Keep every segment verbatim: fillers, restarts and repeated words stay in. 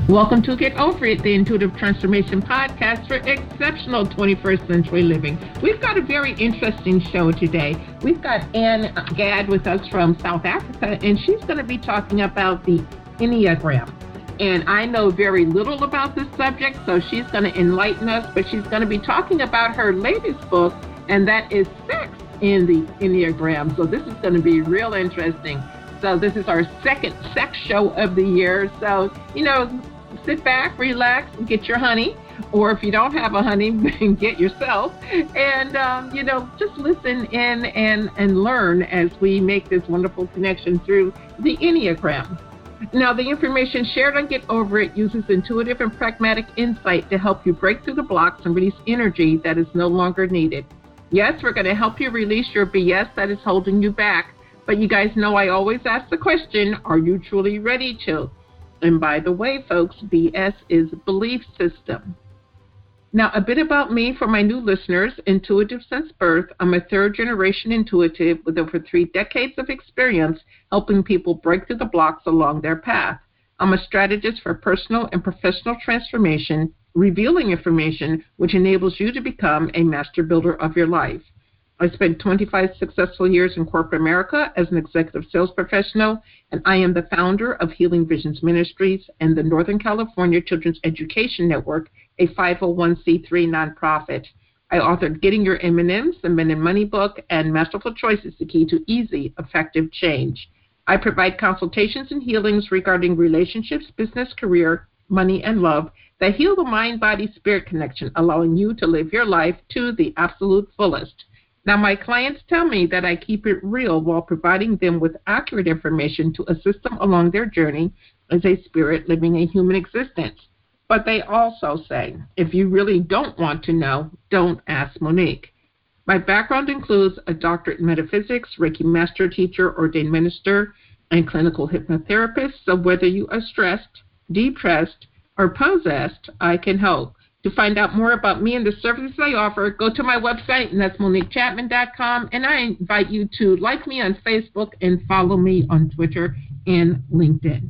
Welcome to Get Over It, the Intuitive Transformation Podcast for exceptional twenty-first century living. We've got a very interesting show today. We've got Ann Gadd with us from South Africa, and she's going to be talking about the Enneagram. And I know very little about this subject, so she's going to enlighten us, but she's going to be talking about her latest book, and that is Sex in the Enneagram. So this is going to be real interesting. So this is our second sex show of the year. So, you know, sit back, relax, and get your honey. Or if you don't have a honey, get yourself. And, um, you know, just listen in and, and learn as we make this wonderful connection through the Enneagram. Now, the information shared on Get Over It uses intuitive and pragmatic insight to help you break through the blocks and release energy that is no longer needed. Yes, we're going to help you release your B S that is holding you back. But you guys know I always ask the question, are you truly ready to? And by the way, folks, B S is belief system. Now, a bit about me for my new listeners. Intuitive since birth. I'm a third-generation intuitive with over three decades of experience helping people break through the blocks along their path. I'm a strategist for personal and professional transformation, revealing information which enables you to become a master builder of your life. I spent twenty-five successful years in corporate America as an executive sales professional, and I am the founder of Healing Visions Ministries and the Northern California Children's Education Network, a five oh one c three nonprofit. I authored Getting Your M and M's, the Men and Money book, and Masterful Choices, the Key to Easy, Effective Change. I provide consultations and healings regarding relationships, business, career, money, and love that heal the mind-body-spirit connection, allowing you to live your life to the absolute fullest. Now, my clients tell me that I keep it real while providing them with accurate information to assist them along their journey as a spirit living a human existence. But they also say, if you really don't want to know, don't ask Monique. My background includes a doctorate in metaphysics, Reiki master teacher, ordained minister, and clinical hypnotherapist. So whether you are stressed, depressed, or possessed, I can help. To find out more about me and the services I offer, go to my website, and that's monique chapman dot com, and I invite you to like me on Facebook and follow me on Twitter and LinkedIn.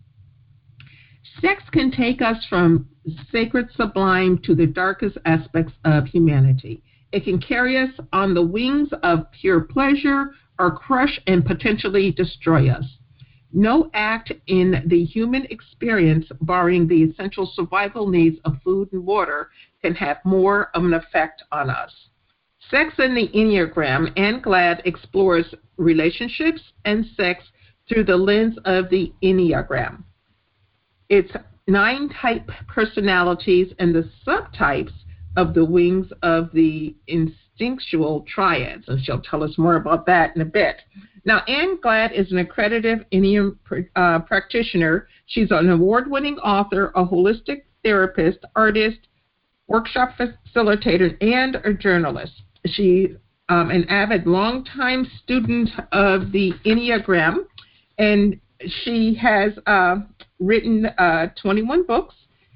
Sex can take us from sacred sublime to the darkest aspects of humanity. It can carry us on the wings of pure pleasure or crush and potentially destroy us. No act in the human experience, barring the essential survival needs of food and water, can have more of an effect on us. Sex in the Enneagram, Ann Gadd explores relationships and sex through the lens of the Enneagram. It's nine type personalities and the subtypes of the wings of the instinctual triads, and she'll tell us more about that in a bit. Now, Ann Gadd is an accredited Enneagram uh, practitioner. She's an award-winning author, a holistic therapist, artist, workshop facilitator, and a journalist. She's um, an avid longtime student of the Enneagram, and she has uh, written uh, twenty-one books,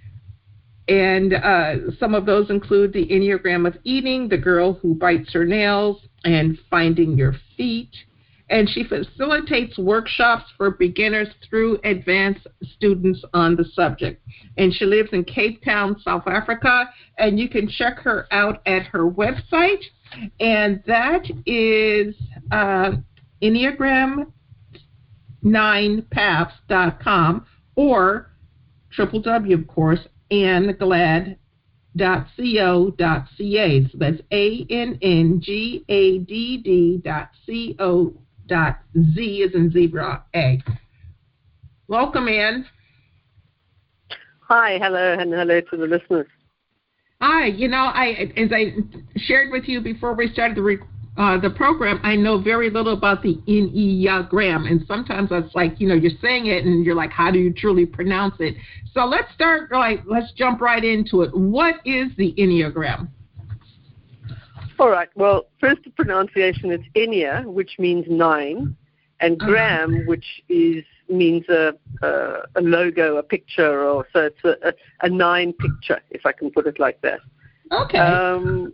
and uh, some of those include The Enneagram of Eating, The Girl Who Bites Her Nails, and Finding Your Feet. And she facilitates workshops for beginners through advanced students on the subject. And she lives in Cape Town, South Africa, and you can check her out at her website, and that is uh, enneagram nine paths dot com or w w w, of course, ann gadd dot co dot c a. So that's A N N G A D D dot C O dot Z as in zebra A. Welcome, Ann. Hi, hello, and hello to the listeners. Hi, you know, I as I shared with you before we started the re- uh, the program, I know very little about the Enneagram, and sometimes it's like, you know, you're saying it and you're like, how do you truly pronounce it? So let's start, like, let's jump right into it. What is the Enneagram? All right, well, first the pronunciation, it's Ennea, which means nine, and gram, uh-huh. which is means a, a a logo, a picture, or so it's a, a, a nine picture, if I can put it like that. Okay. Um,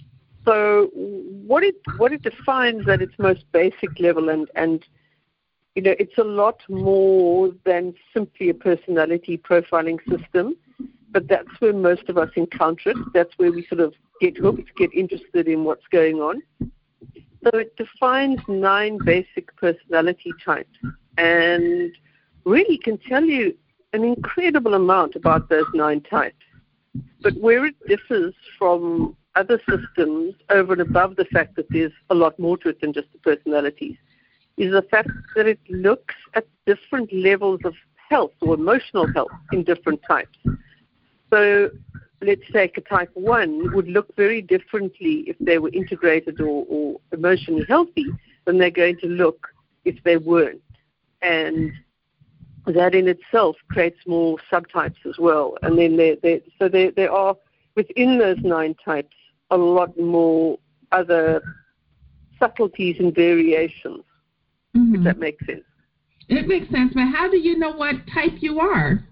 so what it what it defines at its most basic level, and and you know, it's a lot more than simply a personality profiling system, but that's where most of us encounter it. That's where we sort of get hooked, get interested in what's going on. So it defines nine basic personality types and really can tell you an incredible amount about those nine types. But where it differs from other systems over and above the fact that there's a lot more to it than just the personalities is the fact that it looks at different levels of health or emotional health in different types. So let's take a type one would look very differently if they were integrated or, or emotionally healthy than they're going to look if they weren't. And that in itself creates more subtypes as well. And then there, there, so there, there are, within those nine types, a lot more other subtleties and variations, mm-hmm. if that makes sense. It makes sense, but how do you know what type you are?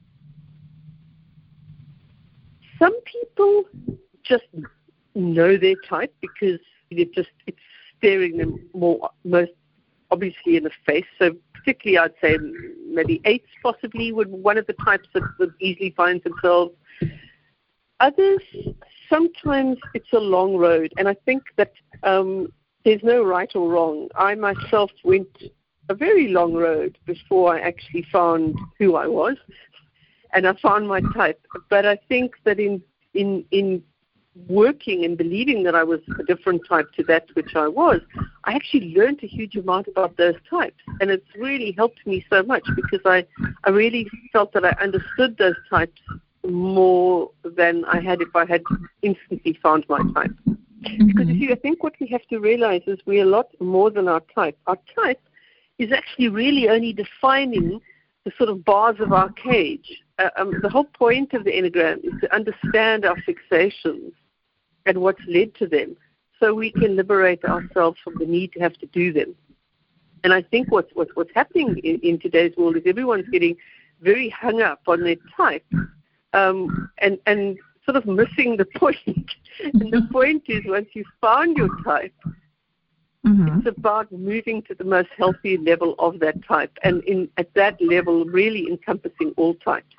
Some people just know their type because it just it's staring them more most obviously in the face. So particularly, I'd say maybe eights possibly would one of the types that would easily find themselves. Others, sometimes it's a long road, and I think that um, there's no right or wrong. I myself went a very long road before I actually found who I was, and I found my type. But I think that in in in working and believing that I was a different type to that which I was, I actually learned a huge amount about those types, and it's really helped me so much because I, I really felt that I understood those types more than I had if I had instantly found my type. Mm-hmm. Because you see, I think what we have to realize is we're a lot more than our type. Our type is actually really only defining the sort of bars of our cage. Uh, um, the whole point of the Enneagram is to understand our fixations and what's led to them so we can liberate ourselves from the need to have to do them. And I think what's, what's, what's happening in, in today's world is everyone's getting very hung up on their type um, and, and sort of missing the point. And the point is once you've found your type, mm-hmm. it's about moving to the most healthy level of that type, and in, at that level really encompassing all types.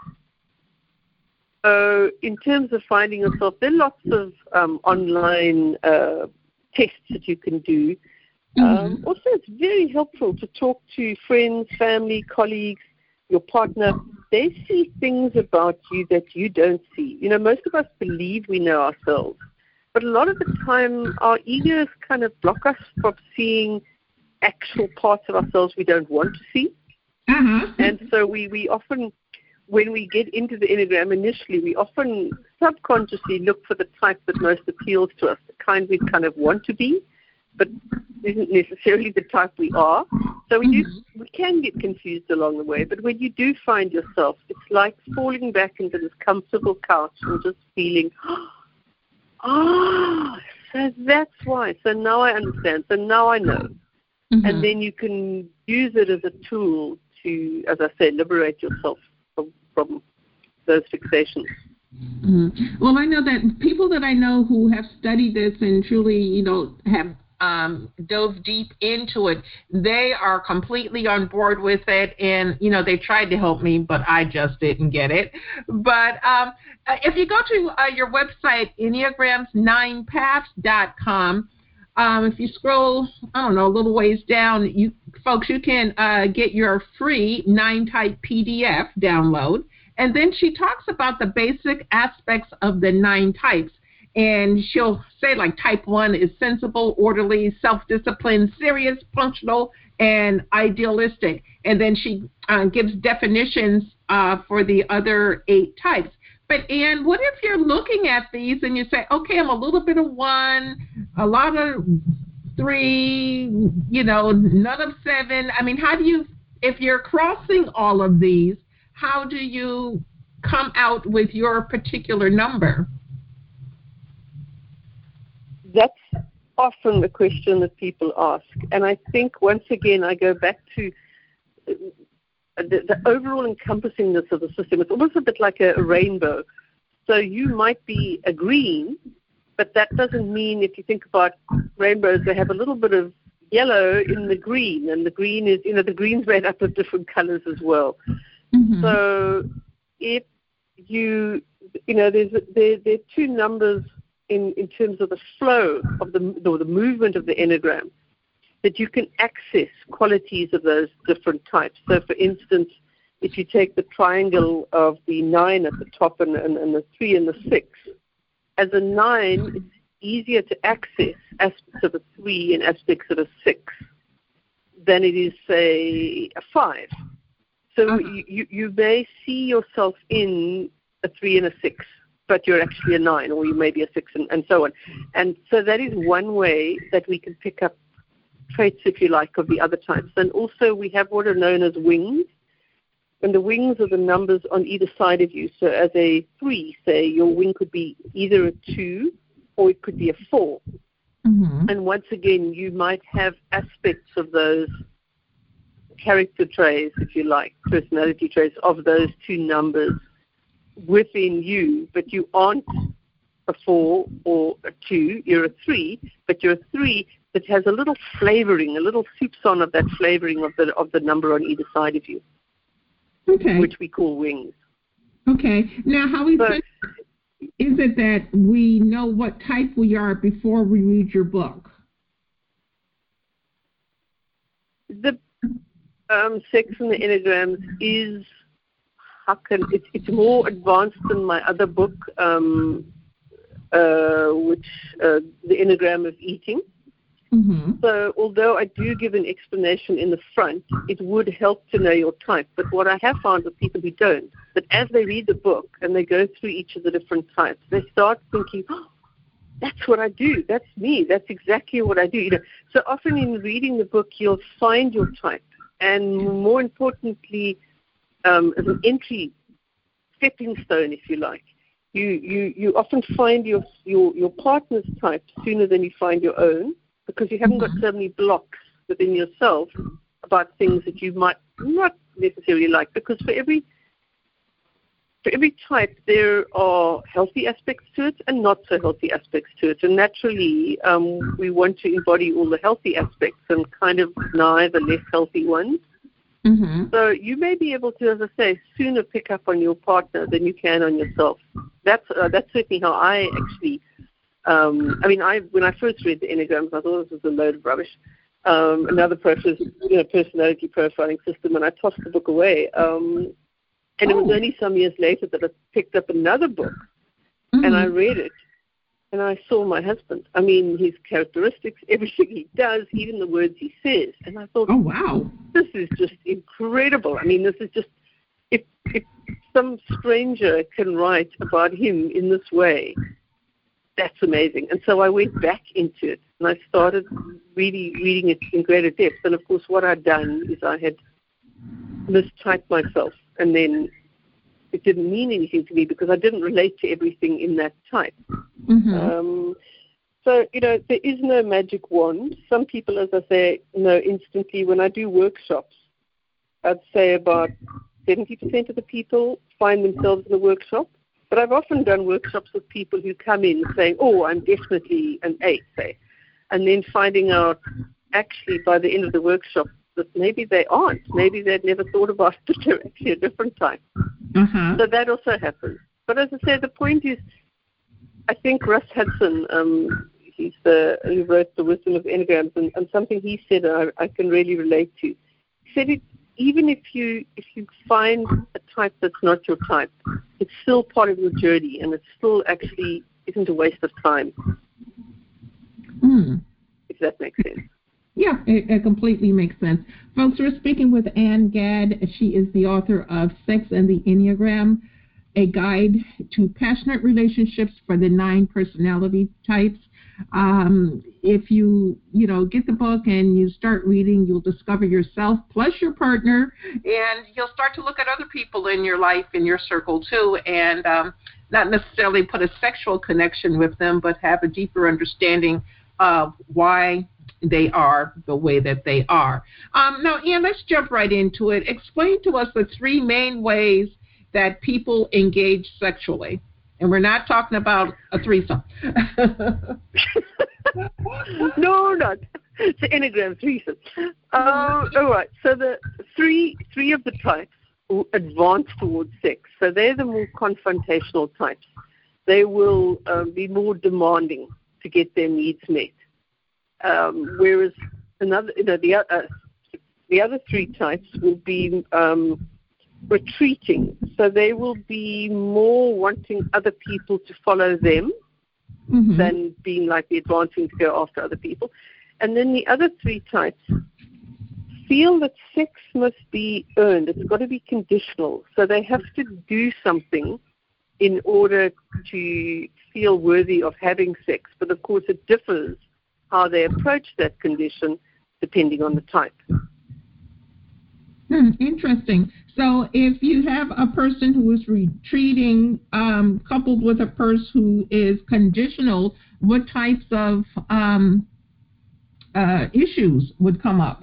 So in terms of finding yourself, there are lots of um, online uh, tests that you can do. Mm-hmm. Um, also, it's very helpful to talk to friends, family, colleagues, your partner. They see things about you that you don't see. You know, most of us believe we know ourselves, but a lot of the time our egos kind of block us from seeing actual parts of ourselves we don't want to see. Mm-hmm. And so we, we often, when we get into the Enneagram initially, we often subconsciously look for the type that most appeals to us, the kind we kind of want to be, but isn't necessarily the type we are. So we do, we can get confused along the way, but when you do find yourself, it's like falling back into this comfortable couch and just feeling, oh, so that's why. So now I understand. So now I know. Mm-hmm. And then you can use it as a tool to, as I say, liberate yourself from, from those fixations. Mm-hmm. Well, I know that people that I know who have studied this and truly, you know, have um, dove deep into it, they are completely on board with it. And, you know, they tried to help me, but I just didn't get it. But um, if you go to uh, your website, enneagrams nine paths dot com, um, if you scroll, I don't know, a little ways down, you folks, you can uh, get your free nine-type P D F download. And then she talks about the basic aspects of the nine types. And she'll say, like, type one is sensible, orderly, self-disciplined, serious, functional, and idealistic. And then she uh, gives definitions uh, for the other eight types. But, Anne, what if you're looking at these and you say, okay, I'm a little bit of one, a lot of three, you know, none of seven. I mean, how do you, if you're crossing all of these, how do you come out with your particular number? That's often the question that people ask. And I think, once again, I go back to the, the overall encompassingness of the system. It's almost a bit like a, a rainbow. So you might be a green, but that doesn't mean, if you think about rainbows, they have a little bit of yellow in the green, and the green is, you know, the green's made up of different colors as well. Mm-hmm. So if you, you know, there's there, there are two numbers in, in terms of the flow of the, or the movement of the Enneagram, that you can access qualities of those different types. So, for instance, if you take the triangle of the nine at the top and, and, and the three and the six, as a nine, it's easier to access aspects of a three and aspects of a six than it is, say, a five. So uh-huh. you, you may see yourself in a three and a six, but you're actually a nine, or you may be a six, and, and so on. And so that is one way that we can pick up traits, if you like, of the other types. And also we have what are known as wings. And the wings are the numbers on either side of you. So as a three, say, your wing could be either a two or it could be a four. Mm-hmm. And once again, you might have aspects of those character traits, if you like, personality traits of those two numbers within you, but you aren't a four or a two, you're a three, but you're a three that has a little flavoring, a little soupçon of that flavoring of the of the number on either side of you. Okay. Which we call wings. Okay. Now, how is, so, it, is it that we know what type we are before we read your book? The um, sex in the Enneagrams is, how can, it's, it's more advanced than my other book, um, uh, which uh, the Enneagram of Eating. Mm-hmm. So although I do give an explanation in the front, it would help to know your type. But what I have found with people who don't, that as they read the book and they go through each of the different types, they start thinking, oh, that's what I do. That's me. That's exactly what I do. You know, so often in reading the book, you'll find your type. And more importantly, um, as an entry stepping stone, if you like, you, you, you often find your, your, your partner's type sooner than you find your own, because you haven't got so many blocks within yourself about things that you might not necessarily like. Because for every for every type, there are healthy aspects to it and not so healthy aspects to it. And naturally, um, we want to embody all the healthy aspects and kind of deny the less healthy ones. Mm-hmm. So you may be able to, as I say, sooner pick up on your partner than you can on yourself. That's uh, that's certainly how I actually. Um, I mean, I when I first read the Enneagrams, I thought this was a load of rubbish. Um, another process, you know, personality profiling system, and I tossed the book away. Um, and oh. It was only some years later that I picked up another book, mm-hmm. and I read it, and I saw my husband. I mean, his characteristics, everything he does, even the words he says. And I thought, oh, wow, this is just incredible. I mean, this is just, if, if some stranger can write about him in this way, that's amazing. And so I went back into it, and I started really reading it in greater depth. And, of course, what I'd done is I had mistyped myself, and then it didn't mean anything to me because I didn't relate to everything in that type. Mm-hmm. Um, so, you know, there is no magic wand. Some people, as I say, know instantly. When I do workshops, I'd say about seventy percent of the people find themselves in a workshop. But I've often done workshops with people who come in saying, oh, I'm definitely an eight, say, and then finding out actually by the end of the workshop that maybe they aren't. Maybe they'd never thought about it, but they're actually a different type. Uh-huh. So that also happens. But as I say, the point is, I think Russ Hudson, um, he's the, he wrote The Wisdom of Enneagrams, and, and something he said I, I can really relate to. He said it, even if you if you find a type that's not your type, it's still part of your journey, and it still actually isn't a waste of time. Mm. If that makes sense. Yeah, it, it completely makes sense. Folks, we're speaking with Ann Gadd. She is the author of Sex and the Enneagram, a guide to passionate relationships for the nine personality types. Um, if you, you know, get the book and you start reading, you'll discover yourself plus your partner, and you'll start to look at other people in your life, in your circle too, and um, not necessarily put a sexual connection with them, but have a deeper understanding of why they are the way that they are. Um, now, Ann, let's jump right into it. Explain to us the three main ways that people engage sexually. And we're not talking about a threesome. No, not. It's the Enneagram threesome. Uh, all right. So the three three of the types advance towards sex. So they're the more confrontational types. They will um, be more demanding to get their needs met. Um, whereas another, you know, the uh, the other three types will be um, retreating. So they will be more wanting other people to follow them mm-hmm. than being like the advancing to go after other people. And then the other three types feel that sex must be earned. It's got to be conditional. So they have to do something in order to feel worthy of having sex. But of course it differs how they approach that condition depending on the type. Hmm, interesting. So if you have a person who is retreating um, coupled with a person who is conditional, what types of um, uh, issues would come up?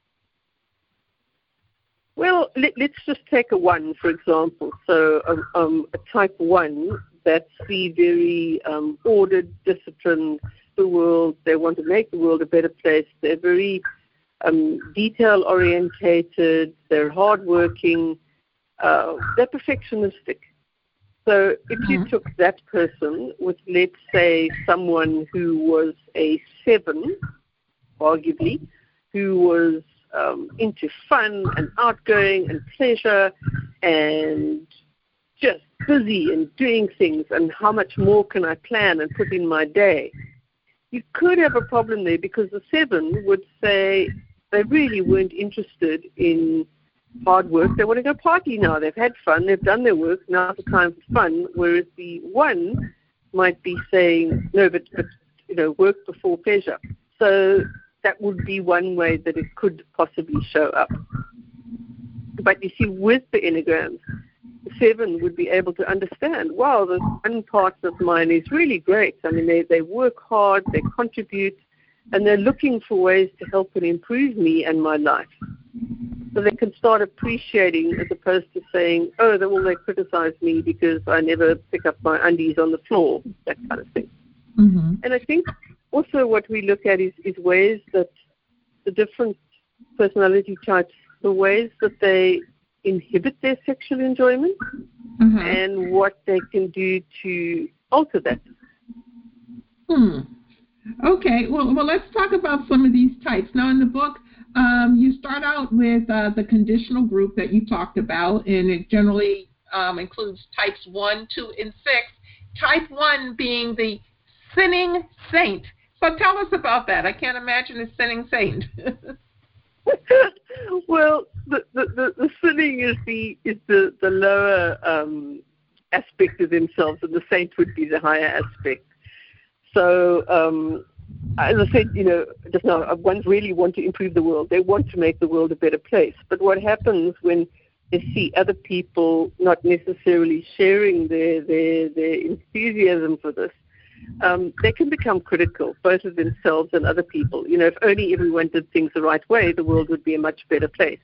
Well, let, let's just take a one, for example. So um, um, a type one, that's the very um, ordered, disciplined, the world. They want to make the world a better place. They're very um, detail-orientated. They're hardworking. Uh, they're perfectionistic. So if you mm-hmm. took that person with, let's say, someone who was a seven, arguably, who was um, into fun and outgoing and pleasure and just busy and doing things and how much more can I plan and put in my day, you could have a problem there because the seven would say they really weren't interested in hard work. They want to go party now. They've had fun. They've done their work. Now's the time for fun. Whereas the one might be saying, no, but, but you know, work before pleasure. So that would be one way that it could possibly show up. But you see, with the Enneagrams, the seven would be able to understand, wow, this one part of mine is really great. I mean, they, they work hard, they contribute, and they're looking for ways to help and improve me and my life. So they can start appreciating as opposed to saying, oh, they, well, they criticize me because I never pick up my undies on the floor, that kind of thing. Mm-hmm. And I think also what we look at is, is ways that the different personality types, the ways that they inhibit their sexual enjoyment mm-hmm. and what they can do to alter that. Hmm. Okay, well, well, let's talk about some of these types. Now, in the book, um, you start out with uh, the conditional group that you talked about, and it generally um, includes types one, two, and six. Type one being the sinning saint. So tell us about that. I can't imagine a sinning saint. Well, the, the, the, the sinning is the is the, the lower um, aspect of themselves, and the saint would be the higher aspect. So, um, as I said, you know, just now, ones really want to improve the world. They want to make the world a better place. But what happens when they see other people not necessarily sharing their their, their enthusiasm for this, um, they can become critical, both of themselves and other people. You know, if only everyone did things the right way, the world would be a much better place.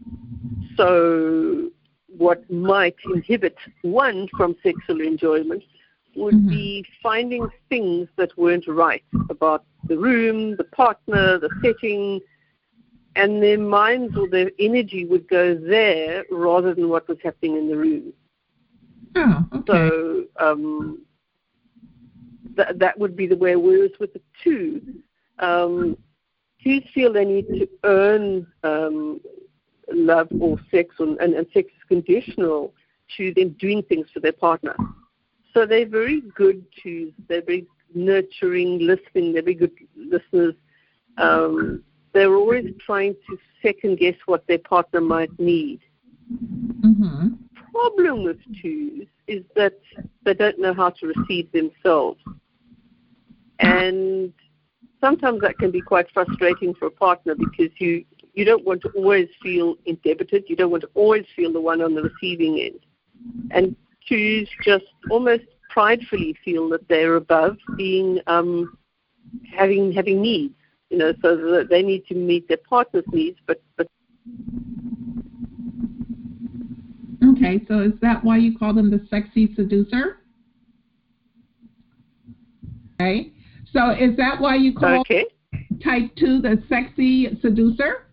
So what might inhibit one from sexual enjoyment would mm-hmm. be finding things that weren't right about the room, the partner, the setting, and their minds or their energy would go there rather than what was happening in the room. Oh, okay. So um, th- that would be the way. Whereas with the two, um, twos feel they need to earn um, love or sex, or, and, and sex is conditional to them doing things for their partner. So they're very good to, they're very nurturing, listening, they're very good listeners. Um, they're always trying to second guess what their partner might need. Mm-hmm. Problem with twos is that they don't know how to receive themselves. And sometimes that can be quite frustrating for a partner because you, you don't want to always feel inhibited. You don't want to always feel the one on the receiving end. And twos just almost pridefully feel that they're above being um, having having needs, you know, so that they need to meet their partner's needs. But, but okay, so is that why you call them the sexy seducer? Okay, so is that why you call? Okay. type two, the sexy seducer?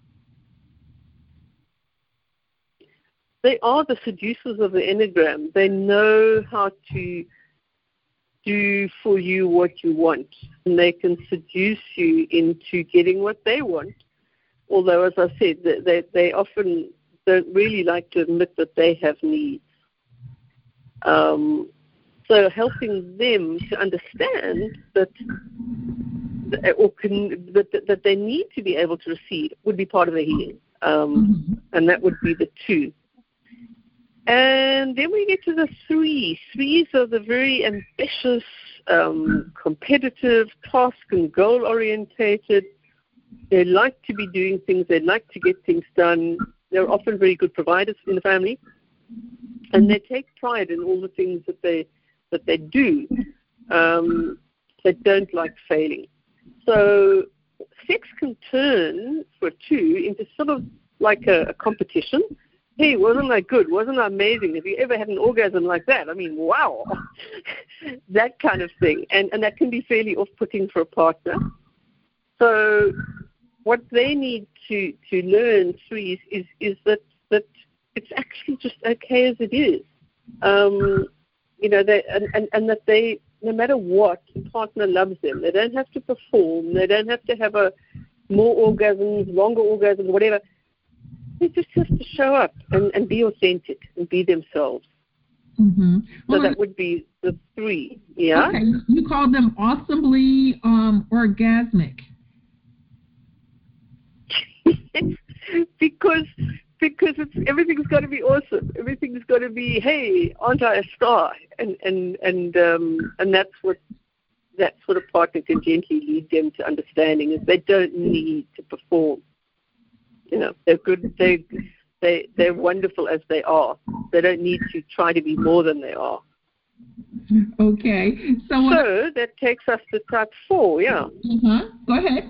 They are the seducers of the Enneagram. They know how to do for you what you want, and they can seduce you into getting what they want. Although, as I said, they, they often don't really like to admit that they have needs. Um, so helping them to understand that or can, that, that they need to be able to receive would be part of the healing, um, mm-hmm. and that would be the two. And then we get to the three. Threes are the very ambitious, um, competitive, task and goal-orientated. They like to be doing things. They like to get things done. They're often very good providers in the family. And they take pride in all the things that they that they do. Um, they don't like failing. So sex can turn for two into sort of like a, a competition. Hey, wasn't I good? Wasn't I amazing? Have you ever had an orgasm like that? I mean, wow. That kind of thing. And and that can be fairly off-putting for a partner. So what they need to, to learn, threes, is, is that, that it's actually just okay as it is. Um, you know, they, and, and, and that they, no matter what, the partner loves them. They don't have to perform. They don't have to have a more orgasms, longer orgasms, whatever. They just have to show up and, and be authentic and be themselves. Mm-hmm. Well, so that would be the three, yeah? Okay, you call them awesomely um, orgasmic. because because it's everything's got to be awesome. Everything's got to be, hey, aren't I a star? And and and um, and that's what that sort of partner can gently lead them to understanding is they don't need to perform. You know, they're good. They they they're wonderful as they are. They don't need to try to be more than they are. Okay. So, so that takes us to type four. Yeah. Uh-huh. Go ahead.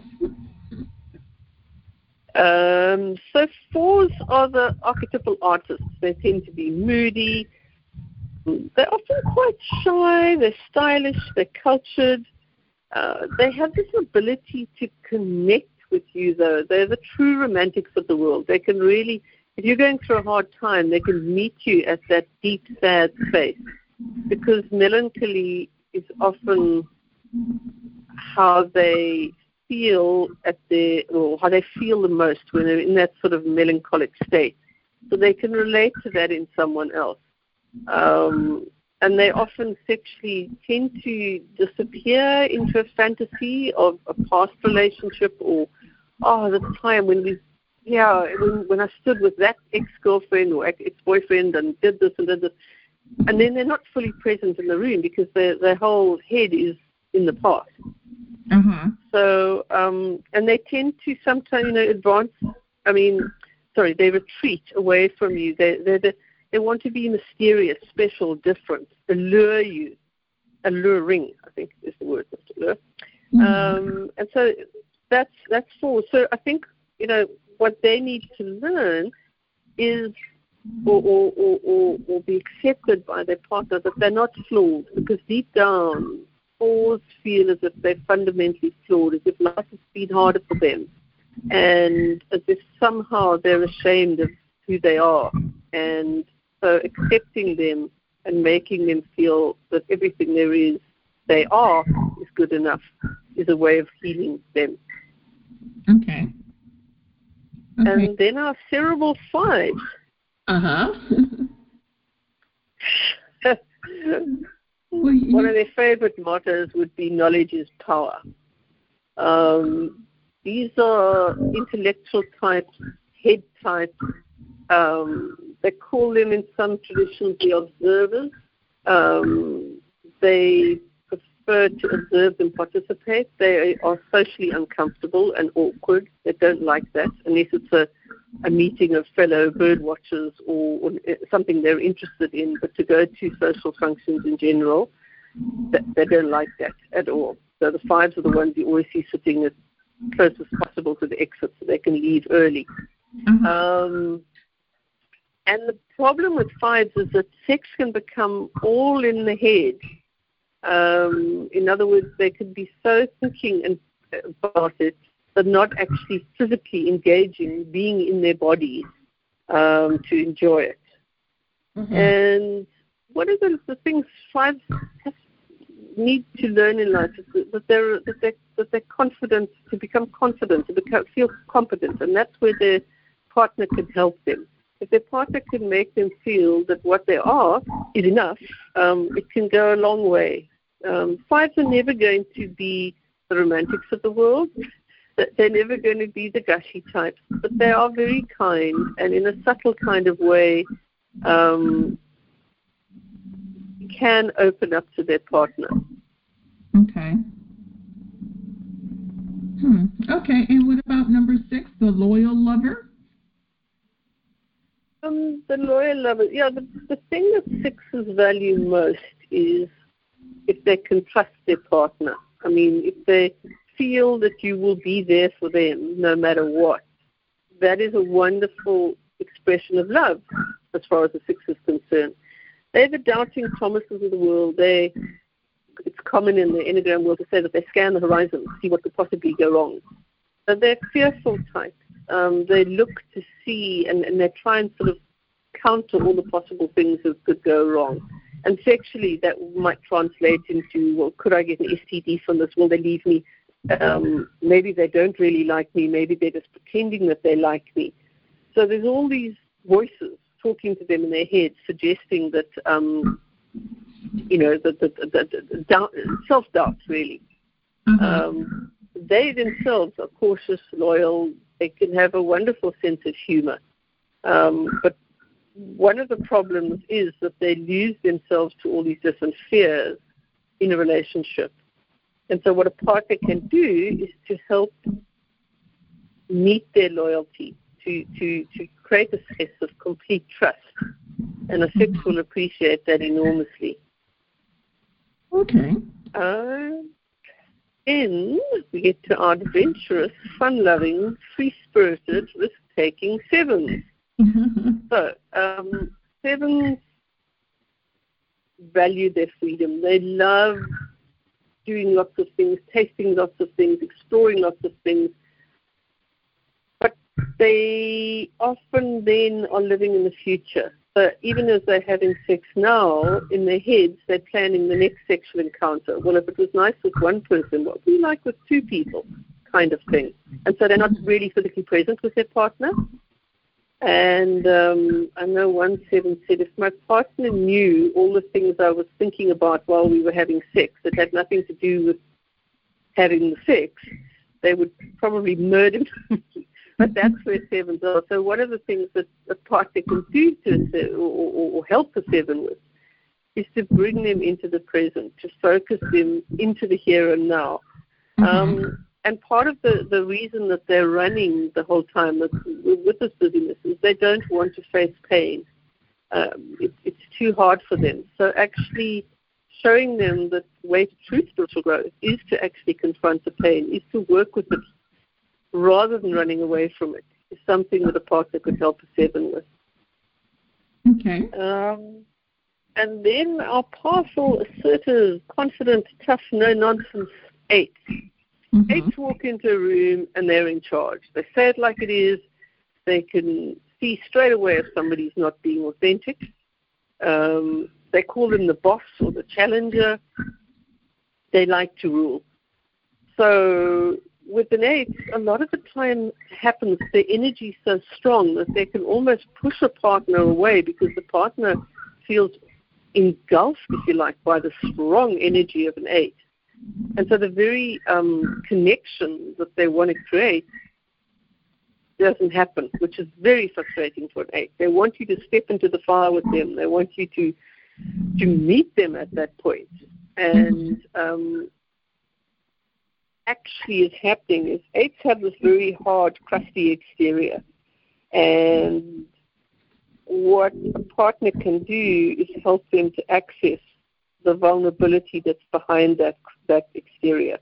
Um, so fours are the archetypal artists. They tend to be moody. They're often quite shy. They're stylish. They're cultured. Uh, they have this ability to connect with you, though. They're the true romantics of the world. They can really, if you're going through a hard time, they can meet you at that deep, sad space. Because melancholy is often how they feel at their, or how they feel the most when they're in that sort of melancholic state. So they can relate to that in someone else. Um, and they often sexually tend to disappear into a fantasy of a past relationship or, oh, the time when we, yeah, when, when I stood with that ex-girlfriend or ex-boyfriend and did this and did this. And then they're not fully present in the room because their, their whole head is in the past. Uh-huh. So, um, and they tend to sometimes, you know, advance, I mean, sorry, they retreat away from you. They they they, they want to be mysterious, special, different, allure you, alluring, I think is the word, allure. Mm-hmm. Um, and so that's, that's four. So I think, you know, what they need to learn is or, or, or, or, or be accepted by their partner that they're not flawed, because deep down, fours feel as if they're fundamentally flawed, as if life has been harder for them, and as if somehow they're ashamed of who they are. And so accepting them and making them feel that everything there is, they are, is good enough, is a way of healing them. Okay. okay. And then our cerebral fives. Uh-huh. One of their favorite mottos would be knowledge is power. Um, these are intellectual types, head types. Um, they call them in some traditions the observers. Um, they prefer to observe than participate. They are socially uncomfortable and awkward. They don't like that unless it's a, a meeting of fellow bird watchers or, or something they're interested in. But to go to social functions in general, they, they don't like that at all. So the fives are the ones you always see sitting as close as possible to the exit so they can leave early. Mm-hmm. Um, and the problem with fives is that sex can become all in the head. Um, in other words, they could be so thinking and about it, but not actually physically engaging, being in their bodies um, to enjoy it. Mm-hmm. And one of the, the things fives have, need to learn in life is that they're, that, they're, that they're confident, to become confident, to become, feel competent, and that's where their partner can help them. If their partner can make them feel that what they are is enough, um, it can go a long way. Um, fives are never going to be the romantics of the world. They're never going to be the gushy types, but they are very kind, and in a subtle kind of way um, can open up to their partner. Okay. Hmm. Okay, and what about number six, the loyal lover? Um, the loyal lover, yeah, the, the thing that sixes value most is if they can trust their partner. I mean, if they feel that you will be there for them no matter what, that is a wonderful expression of love as far as the six is concerned. They're the doubting Thomases of the world. They, it's common in the Enneagram world to say that they scan the horizon to see what could possibly go wrong. So they're fearful types. Um, they look to see and, and they try and sort of counter all the possible things that could go wrong. And sexually, that might translate into, well, could I get an S T D from this? Will they leave me? Um, maybe they don't really like me. Maybe they're just pretending that they like me. So there's all these voices talking to them in their heads, suggesting that, um, you know, that, that, that, that doubt, self-doubt, really. Mm-hmm. Um, they themselves are cautious, loyal. They can have a wonderful sense of humor. Um, but one of the problems is that they lose themselves to all these different fears in a relationship. And so what a partner can do is to help meet their loyalty, to, to, to create a sense of complete trust. And a six will appreciate that enormously. Okay. Uh, then we get to our adventurous, fun-loving, free-spirited, risk-taking sevens. So, um, sevens value their freedom. They love doing lots of things, tasting lots of things, exploring lots of things. But they often then are living in the future. So even as they're having sex now, in their heads, they're planning the next sexual encounter. Well, if it was nice with one person, what would be like with two people, kind of thing. And so they're not really physically present with their partner. And um, I know one seven said, if my partner knew all the things I was thinking about while we were having sex that had nothing to do with having the sex, they would probably murder me. But that's where sevens are. So one of the things that a partner can do to or, or, or help a seven with is to bring them into the present, to focus them into the here and now. Mm-hmm. Um, And part of the, the reason that they're running the whole time with, with this busyness is they don't want to face pain. Um, it, it's too hard for them. So actually showing them that the way to true spiritual growth is to actually confront the pain, is to work with it rather than running away from it, is something that a partner could help a seven with. Okay. Um, and then our powerful, assertive, confident, tough, no-nonsense eight. Mm-hmm. Eights walk into a room and they're in charge. They say it like it is. They can see straight away if somebody's not being authentic. Um, they call them the boss or the challenger. They like to rule. So with an eight, a lot of the time happens, their energy is so strong that they can almost push a partner away because the partner feels engulfed, if you like, by the strong energy of an eight. And so the very um, connection that they want to create doesn't happen, which is very frustrating for an eight. They want you to step into the fire with them. They want you to to meet them at that point. And um, actually is happening is eights have this very hard, crusty exterior. And what a partner can do is help them to access the vulnerability that's behind that that exterior,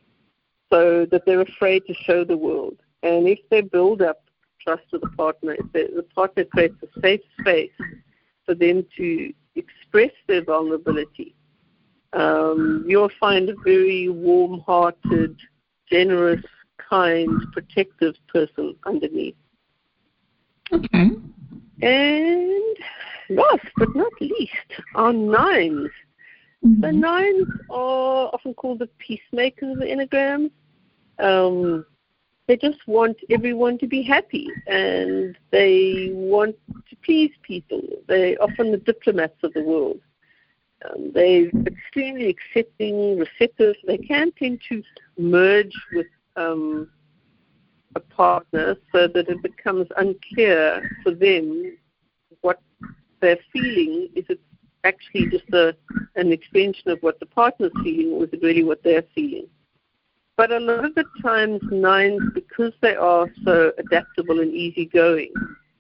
so that they're afraid to show the world. And if they build up trust with the partner, if they, the partner creates a safe space for them to express their vulnerability, um, you'll find a very warm-hearted, generous, kind, protective person underneath. Okay. And last but not least are nines. Mm-hmm. The nines are often called the peacemakers of the Enneagram. Um, they just want everyone to be happy, and they want to please people. They're often the diplomats of the world. Um, they're extremely accepting, receptive. They can tend to merge with um, a partner so that it becomes unclear for them what they're feeling. Is it actually just a, an extension of what the partner's feeling, or is it really what they're feeling? But a lot of the times, nines, because they are so adaptable and easygoing,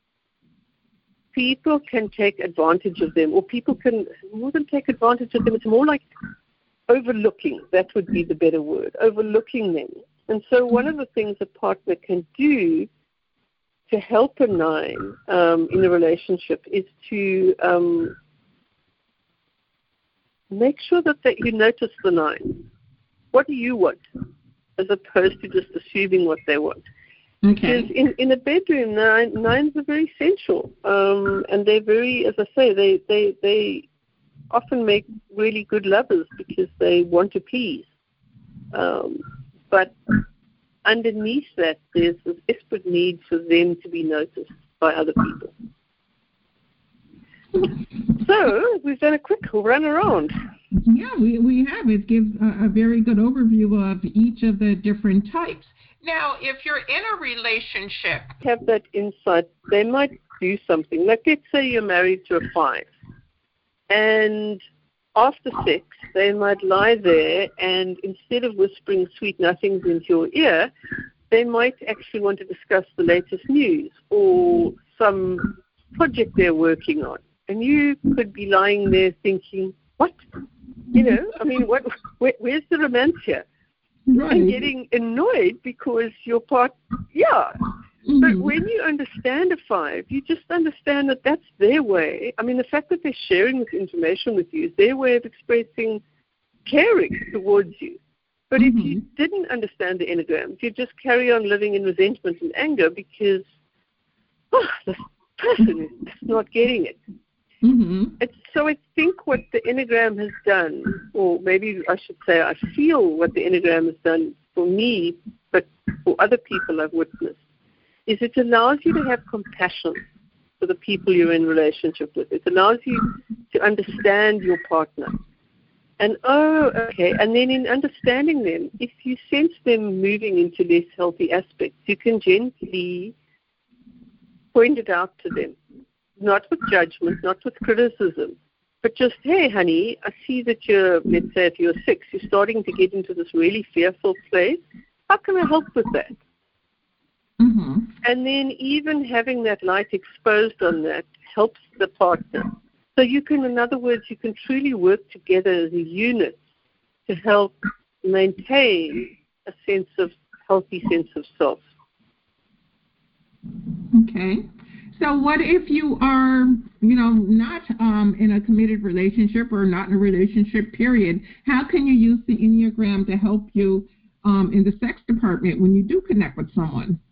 people can take advantage of them, or people can more than take advantage of them. It's more like overlooking. That would be the better word, overlooking them. And so one of the things a partner can do to help a nine um, in a relationship is to um, make sure that, that you notice the nine. What do you want? As opposed to just assuming what they want. Okay. Because in, in a bedroom, nine, nines are very sensual. Um, and they're very, as I say, they, they, they often make really good lovers because they want to please. Um, but underneath that, there's a desperate need for them to be noticed by other people. So we've done a quick run around. Yeah, we, we have. It gives a, a very good overview of each of the different types. Now, if you're in a relationship, have that insight, they might do something. Like, let's say you're married to a five, and after sex, they might lie there, and instead of whispering sweet nothings into your ear, they might actually want to discuss the latest news or some project they're working on. And you could be lying there thinking, what? You know, I mean, what? Where, where's the romance here? right. And getting annoyed because your part, yeah. Mm-hmm. But when you understand a five, you just understand that that's their way. I mean, the fact that they're sharing this information with you is their way of expressing caring towards you. But mm-hmm. if you didn't understand the Enneagram, you'd just carry on living in resentment and anger because, oh, this person is just not getting it. Mm-hmm. It's, so I think what the Enneagram has done, or maybe I should say I feel what the Enneagram has done for me, but for other people I've witnessed, is it allows you to have compassion for the people you're in relationship with. It allows you to understand your partner. And, oh, okay, and then in understanding them, if you sense them moving into less healthy aspects, you can gently point it out to them. Not with judgment, not with criticism, but just, hey, honey, I see that you're, let's say if you're six, you're starting to get into this really fearful place. How can I help with that? Mm-hmm. And then even having that light exposed on that helps the partner. So you can, in other words, you can truly work together as a unit to help maintain a sense of, healthy sense of self. Okay. So what if you are, you know, not um, in a committed relationship or not in a relationship, period? How can you use the Enneagram to help you um, in the sex department when you do connect with someone?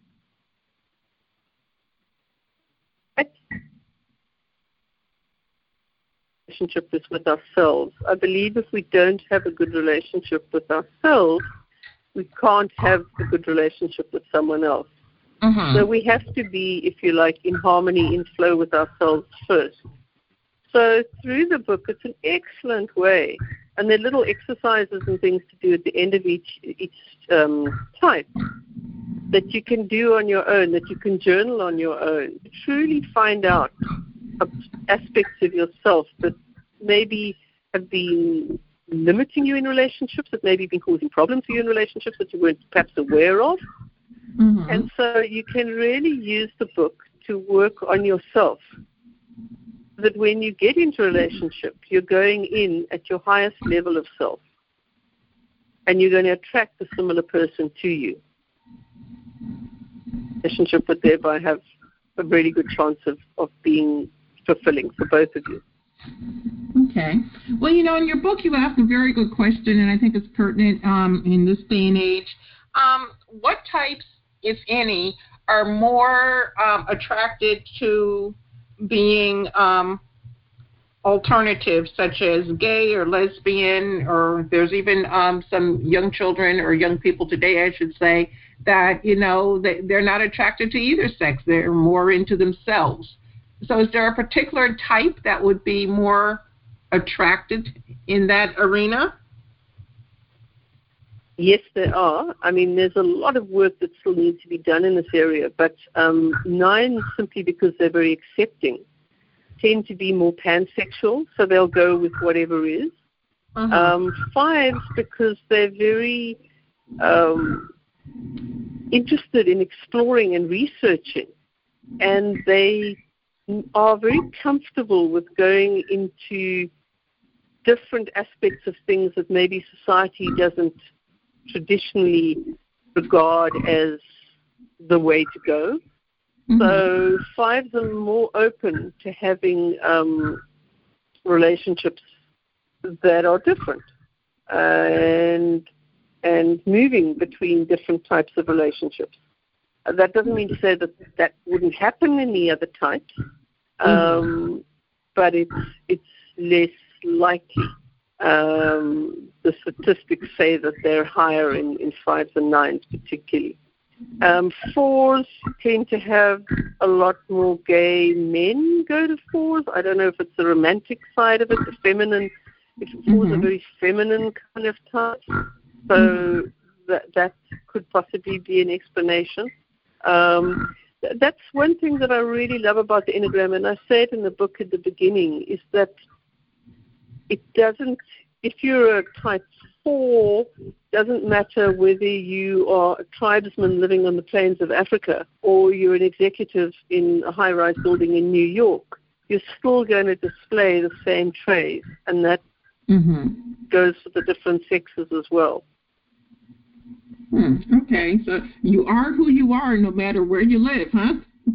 Relationship is with ourselves. I believe if we don't have a good relationship with ourselves, we can't have a good relationship with someone else. Uh-huh. So we have to be, if you like, in harmony, in flow with ourselves first. So through the book, it's an excellent way. And there are little exercises and things to do at the end of each each um, type that you can do on your own, that you can journal on your own. Truly find out aspects of yourself that maybe have been limiting you in relationships, that maybe been causing problems for you in relationships that you weren't perhaps aware of. Mm-hmm. And so you can really use the book to work on yourself. That when you get into a relationship, you're going in at your highest level of self. And you're going to attract a similar person to you. Relationship would thereby have a really good chance of, of being fulfilling for both of you. Okay. Well, you know, in your book, you asked a very good question, and I think it's pertinent um, in this day and age. um, what types, if any, are more um, attracted to being um, alternatives, such as gay or lesbian, or there's even um, some young children or young people today, I should say, that, you know, they, they're not attracted to either sex. They're more into themselves. So is there a particular type that would be more attracted in that arena? Yes, there are. I mean, there's a lot of work that still needs to be done in this area, but um, nine, simply because they're very accepting, tend to be more pansexual, so they'll go with whatever is. Uh-huh. Um, fives, because they're very um, interested in exploring and researching, and they are very comfortable with going into different aspects of things that maybe society doesn't traditionally regard as the way to go. Mm-hmm. So fives are more open to having um, relationships that are different uh, and and moving between different types of relationships. Uh, that doesn't mean to say that that wouldn't happen in the other types, um, mm-hmm. but it's it's less likely. Um, the statistics say that they're higher in, in fives and nines particularly. Um, fours tend to have a lot more gay men go to fours. I don't know if it's the romantic side of it, the feminine. If fours mm-hmm. are very feminine kind of type, so mm-hmm. that that could possibly be an explanation. Um, th- that's one thing that I really love about the Enneagram, and I say it in the book at the beginning, is that it doesn't, if you're a type four, doesn't matter whether you are a tribesman living on the plains of Africa or you're an executive in a high-rise building in New York, you're still going to display the same traits, and that mm-hmm. goes for the different sexes as well. Hmm. Okay, so you are who you are no matter where you live, huh?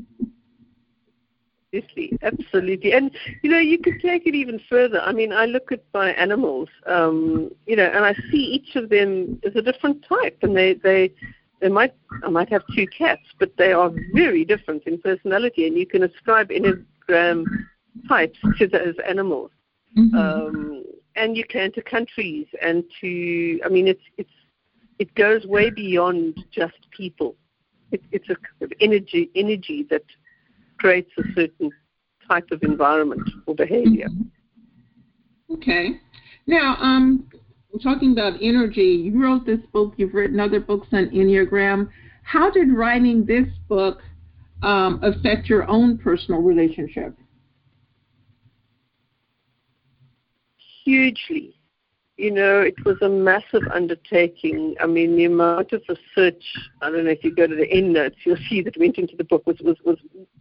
Absolutely, absolutely. And, you know, you could take it even further. I mean, I look at my animals, um, you know, and I see each of them as a different type. And they, they, they might, I might have two cats, but they are very different in personality. And you can ascribe Enneagram types to those animals. Mm-hmm. Um, and you can to countries and to, I mean, it's, it's, it goes way beyond just people. It, it's a kind of energy, energy that creates a certain type of environment or behavior. Okay. Now, um, talking about energy, you wrote this book, you've written other books on Enneagram. How did writing this book um, affect your own personal relationship? Hugely. You know, it was a massive undertaking. I mean, the amount of research, I don't know if you go to the end notes, you'll see that went into the book was, was, was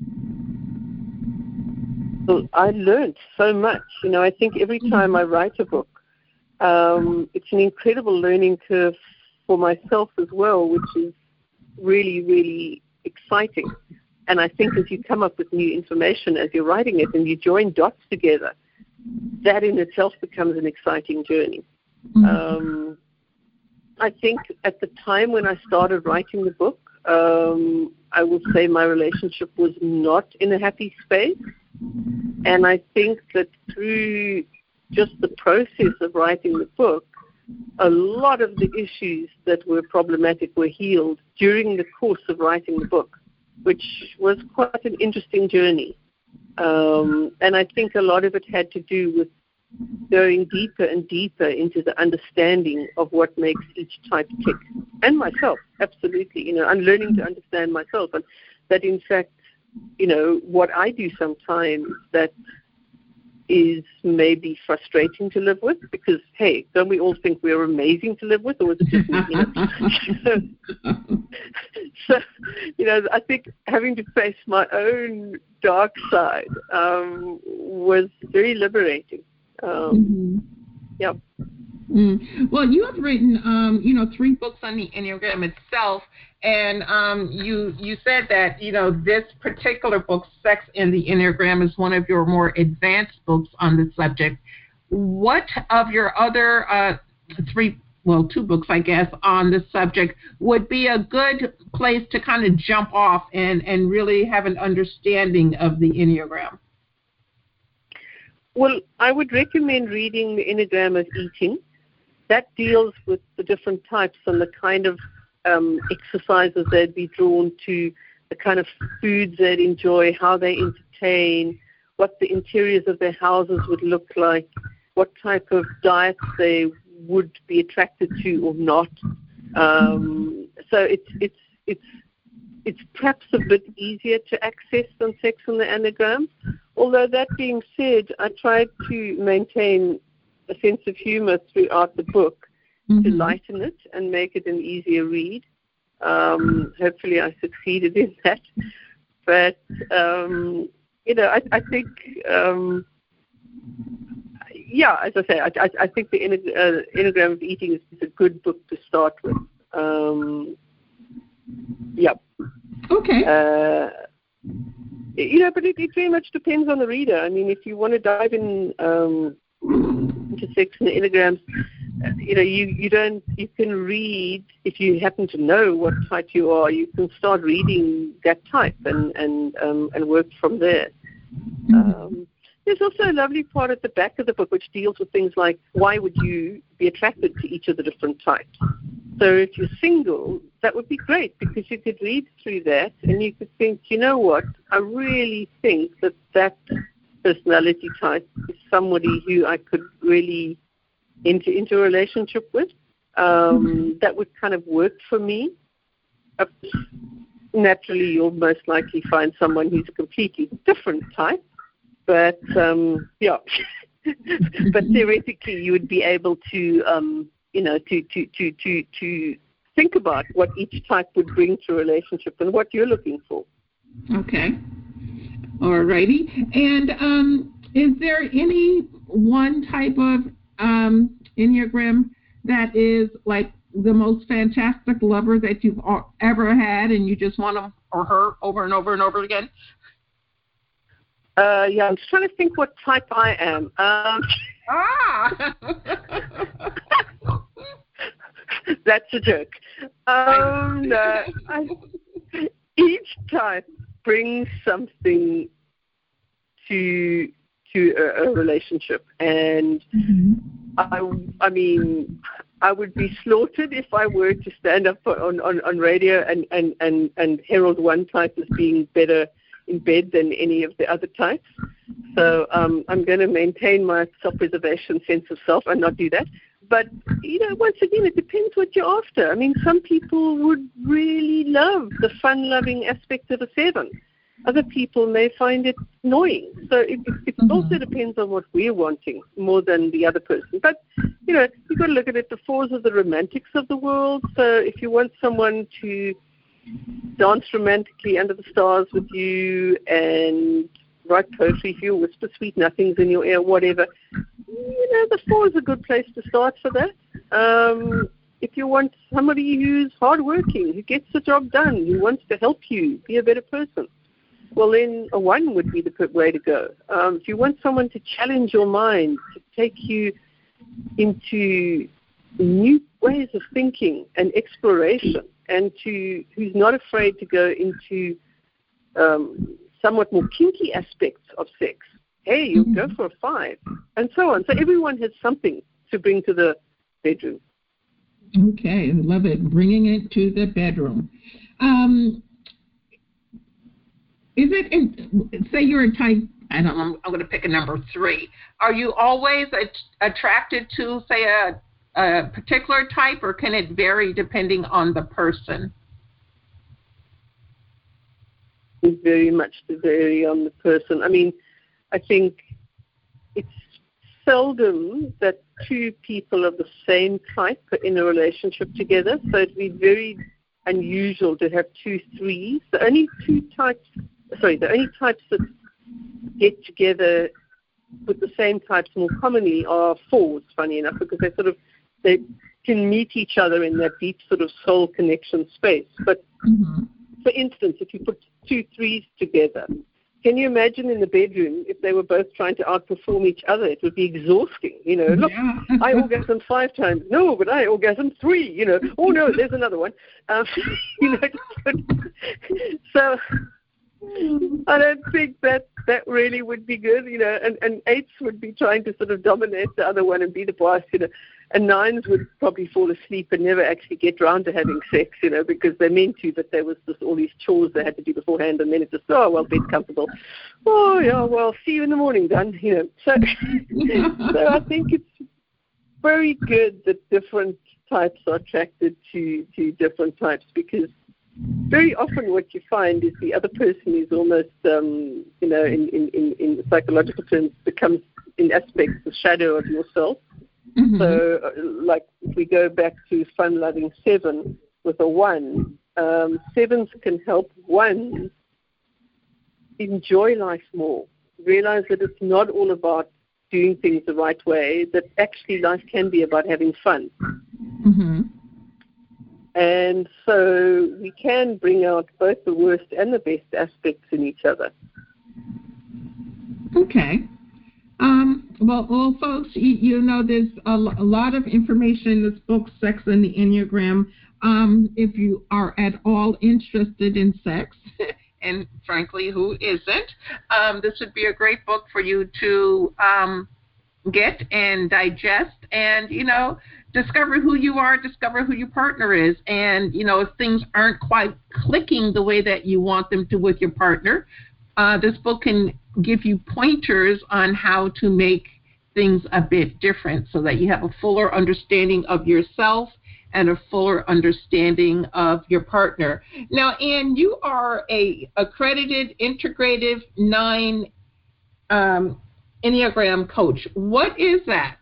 well, I learned so much. You know, I think every time I write a book, um, it's an incredible learning curve for myself as well, which is really, really exciting. And I think as you come up with new information as you're writing it and you join dots together, that in itself becomes an exciting journey. Mm-hmm. Um, I think at the time when I started writing the book, um, I would say my relationship was not in a happy space. And I think that through just the process of writing the book, a lot of the issues that were problematic were healed during the course of writing the book, which was quite an interesting journey. Um, and I think a lot of it had to do with going deeper and deeper into the understanding of what makes each type tick. And myself, absolutely. You know, I'm learning to understand myself. And that, in fact, you know, what I do sometimes that is maybe frustrating to live with because, hey, don't we all think we're amazing to live with, or is it just me? You know? So, you know, I think having to face my own dark side um, was very liberating. Um, mm-hmm. Yeah. Mm. Well, you have written, um, you know, three books on the Enneagram itself, and um, you you said that, you know, this particular book, Sex and the Enneagram, is one of your more advanced books on the subject. What of your other uh, three well, two books, I guess, on the subject, would be a good place to kind of jump off and, and really have an understanding of the Enneagram? Well, I would recommend reading The Enneagram of Eating. That deals with the different types and the kind of um, exercises they'd be drawn to, the kind of foods they'd enjoy, how they entertain, what the interiors of their houses would look like, what type of diets they would be attracted to or not. Um, so it's it's it's it's perhaps a bit easier to access than Sex and the Enneagram. Although that being said, I tried to maintain a sense of humor throughout the book mm-hmm. to lighten it and make it an easier read. Um, hopefully I succeeded in that. But, um, you know, I, I think, um, yeah, as I say, I, I, I think the uh, Enneagram of Eating is, is a good book to start with. Um, yeah. Okay. Uh, you know, but it, it very much depends on the reader. I mean, if you want to dive in um, into Sex and the Enneagrams, you know, you, you don't, you can read, if you happen to know what type you are, you can start reading that type and, and, um, and work from there. Mm-hmm. Um, there's also a lovely part at the back of the book which deals with things like why would you be attracted to each of the different types. So if you're single, that would be great because you could read through that and you could think, you know what, I really think that that personality type is somebody who I could really enter into a relationship with. Um, that would kind of work for me. Uh, naturally, you'll most likely find someone who's a completely different type. But, um, yeah, but theoretically you would be able to, um, you know, to, to, to, to, to think about what each type would bring to a relationship and what you're looking for. Okay. All righty. And um, is there any one type of um, Enneagram that is like the most fantastic lover that you've ever had and you just want him or her over and over and over again? Uh, yeah, I'm just trying to think what type I am. Um, ah! That's a joke. Um, no, I, each type brings something to to a, a relationship, and mm-hmm. I, I mean, I would be slaughtered if I were to stand up on, on, on radio and, and, and, and herald one type as being better in bed than any of the other types. So um, I'm going to maintain my self-preservation sense of self and not do that. But, you know, once again, it depends what you're after. I mean, some people would really love the fun-loving aspect of a seven. Other people may find it annoying. So it, it, it mm-hmm. also depends on what we're wanting more than the other person. But, you know, you've got to look at it. The fours are the romantics of the world. So if you want someone to dance romantically under the stars with you and write poetry for you, whisper sweet nothings in your ear, whatever, you know, the four is a good place to start for that. Um, if you want somebody who's hardworking, who gets the job done, who wants to help you be a better person, well, then a one would be the good way to go. Um, if you want someone to challenge your mind, to take you into new ways of thinking and exploration, and to who's not afraid to go into um, somewhat more kinky aspects of sex, hey, you mm-hmm. go for a five, and so on. So everyone has something to bring to the bedroom. Okay, love it, bringing it to the bedroom. Um, is it, in, say you're a type, I don't know, I'm going to pick a number three. Are you always a, attracted to, say, a a particular type, or can it vary depending on the person? It's very much to vary on the person. I mean, I think it's seldom that two people of the same type are in a relationship together, so it'd be very unusual to have two threes. The only two types, sorry, the only types that get together with the same types more commonly are fours, funny enough, because they sort of they can meet each other in that deep sort of soul connection space. But mm-hmm. for instance, if you put two threes together, can you imagine in the bedroom if they were both trying to outperform each other? It would be exhausting. You know, look, yeah. I orgasmed five times. No, but I orgasmed three. You know, oh no, there's another one. Um, you know, so I don't think that that really would be good. You know, and, and eights would be trying to sort of dominate the other one and be the boss. You know, and nines would probably fall asleep and never actually get round to having sex. You know, because they meant to, but there was just all these chores they had to do beforehand, and then it's just oh well, bed's comfortable. Oh yeah, well, see you in the morning, done. You know, so so I think it's very good that different types are attracted to to different types, because very often what you find is the other person is almost, um, you know, in, in, in, in psychological terms, becomes in aspects the shadow of yourself. Mm-hmm. So, uh, like, if we go back to fun-loving seven with a one, um, sevens can help ones enjoy life more, realize that it's not all about doing things the right way, that actually life can be about having fun. Mm-hmm. And so we can bring out both the worst and the best aspects in each other. Okay. Um, well, well, folks, you, you know, there's a, a lot of information in this book, Sex and the Enneagram. Um, if you are at all interested in sex, and frankly, who isn't, um, this would be a great book for you to um, get and digest and, you know, discover who you are, discover who your partner is. And, you know, if things aren't quite clicking the way that you want them to with your partner, uh, this book can give you pointers on how to make things a bit different so that you have a fuller understanding of yourself and a fuller understanding of your partner. Now, Anne, you are a accredited integrative nine um, Enneagram coach. What is that?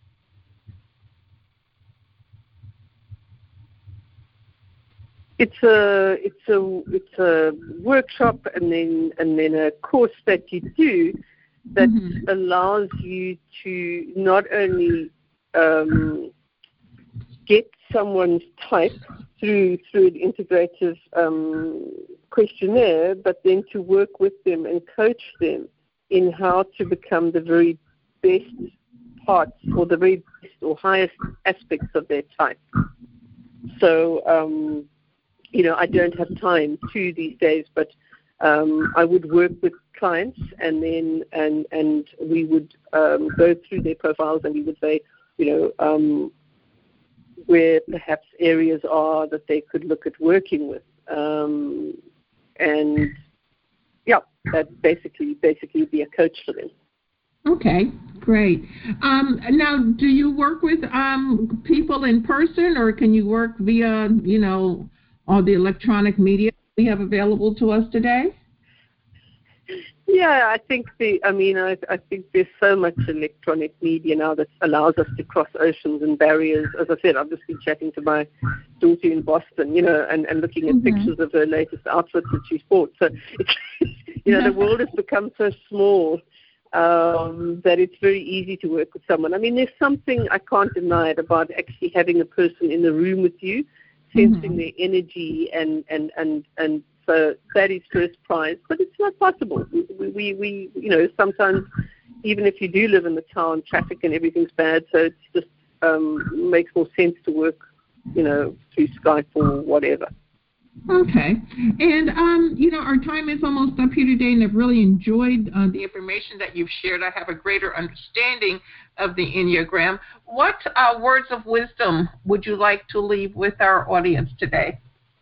It's a it's a it's a workshop and then and then a course that you do that mm-hmm. allows you to not only um, get someone's type through through an integrative um, questionnaire, but then to work with them and coach them in how to become the very best parts or the very best or highest aspects of their type. So. Um, You know, I don't have time to these days, but um, I would work with clients, and then and and we would um, go through their profiles, and we would say, you know, um, where perhaps areas are that they could look at working with, um, and yeah, that basically basically be a coach for them. Okay, great. Um, now, do you work with um, people in person, or can you work via, you know, all the electronic media we have available to us today? Yeah, I think the. I mean, I, I think there's so much electronic media now that allows us to cross oceans and barriers. As I said, I've just been chatting to my daughter in Boston, you know, and, and looking at mm-hmm. pictures of her latest outfits that she's bought. So, it's, you know, the world has become so small um, that it's very easy to work with someone. I mean, there's something, I can't deny it, about actually having a person in the room with you, sensing mm-hmm. their energy, and, and, and, and so that is first prize. But it's not possible. We, we, we, you know, sometimes even if you do live in the town, traffic and everything's bad, so it's just um, makes more sense to work, you know, through Skype or whatever. Okay. And, um, you know, our time is almost up here today, and I've really enjoyed uh, the information that you've shared. I have a greater understanding of the Enneagram. What uh, words of wisdom would you like to leave with our audience today?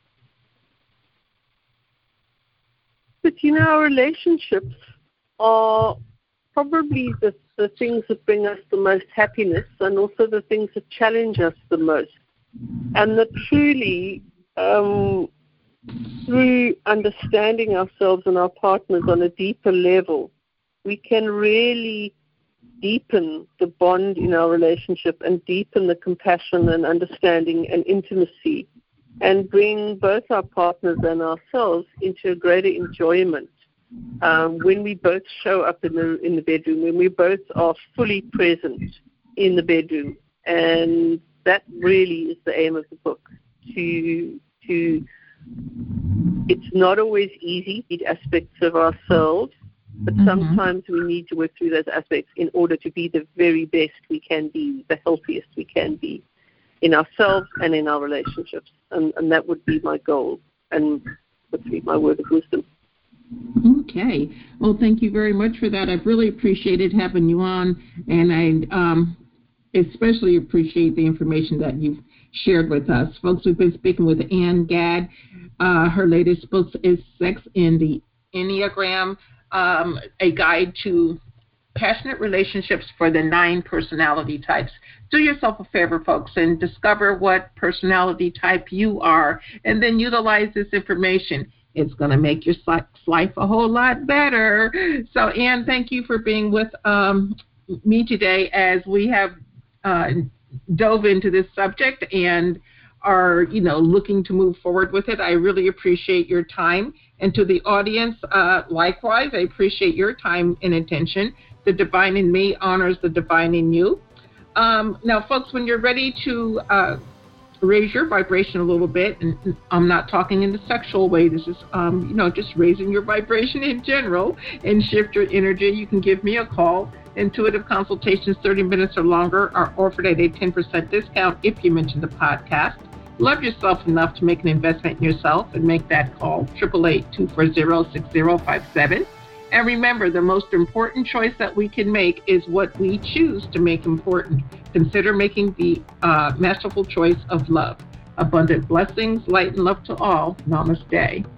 But, you know, our relationships are probably the, the things that bring us the most happiness, and also the things that challenge us the most. And that truly, um, through understanding ourselves and our partners on a deeper level, we can really deepen the bond in our relationship and deepen the compassion and understanding and intimacy, and bring both our partners and ourselves into a greater enjoyment um, when we both show up in the in the bedroom, when we both are fully present in the bedroom. And that really is the aim of the book, to to it's not always easy, the aspects of ourselves, But mm-hmm. sometimes we need to work through those aspects in order to be the very best we can be, the healthiest we can be in ourselves and in our relationships. And, and that would be my goal and would be my word of wisdom. Okay. Well, thank you very much for that. I've really appreciated having you on, and I um, especially appreciate the information that you've shared with us. Folks, we've been speaking with Ann Gadd. Uh, her latest book is Sex in the Enneagram, um, a guide to passionate relationships for the nine personality types. Do yourself a favor, folks, and discover what personality type you are, and then utilize this information. It's going to make your life a whole lot better. So, Ann, thank you for being with um, me today as we have uh, dove into this subject and are, you know, looking to move forward with it. I really appreciate your time. And to the audience, uh, likewise, I appreciate your time and attention. The divine in me honors the divine in you. Um, now, folks, when you're ready to uh, raise your vibration a little bit, and I'm not talking in the sexual way, this is, um, you know, just raising your vibration in general and shift your energy, you can give me a call. Intuitive consultations, thirty minutes or longer, are offered at a ten percent discount if you mention the podcast. Love yourself enough to make an investment in yourself and make that call, eight eight eight, two four zero, six zero five seven. And remember, the most important choice that we can make is what we choose to make important. Consider making the uh, masterful choice of love. Abundant blessings, light and love to all. Namaste.